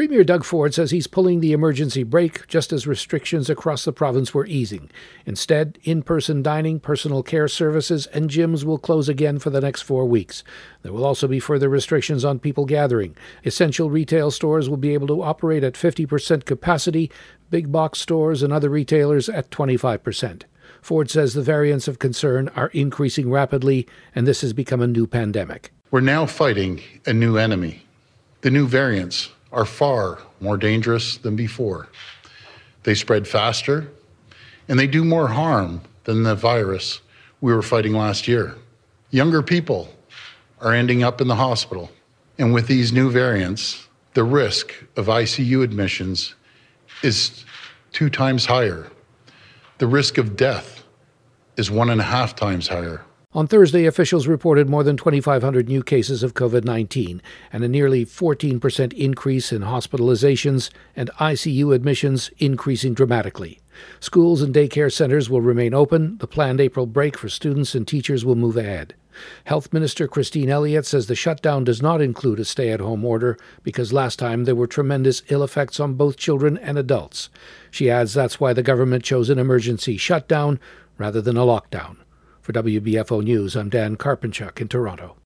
Premier Doug Ford says he's pulling the emergency brake just as restrictions across the province were easing. Instead, in-person dining, personal care services, and gyms will close again for the next 4 weeks. There will also be further restrictions on people gathering. Essential retail stores will be able to operate at 50% capacity, big box stores and other retailers at 25%. Ford says the variants of concern are increasing rapidly, and this has become a new pandemic. We're now fighting a new enemy. The new variants are far more dangerous than before. They spread faster, and they do more harm than the virus we were fighting last year. Younger people are ending up in the hospital, and with these new variants, the risk of ICU admissions is 2 times higher. The risk of death is 1.5 times higher. On Thursday, officials reported more than 2,500 new cases of COVID-19 and a nearly 14% increase in hospitalizations and ICU admissions increasing dramatically. Schools and daycare centers will remain open. The planned April break for students and teachers will move ahead. Health Minister Christine Elliott says the shutdown does not include a stay-at-home order because last time there were tremendous ill effects on both children and adults. She adds that's why the government chose an emergency shutdown rather than a lockdown. For WBFO News, I'm Dan Karpenchuk in Toronto.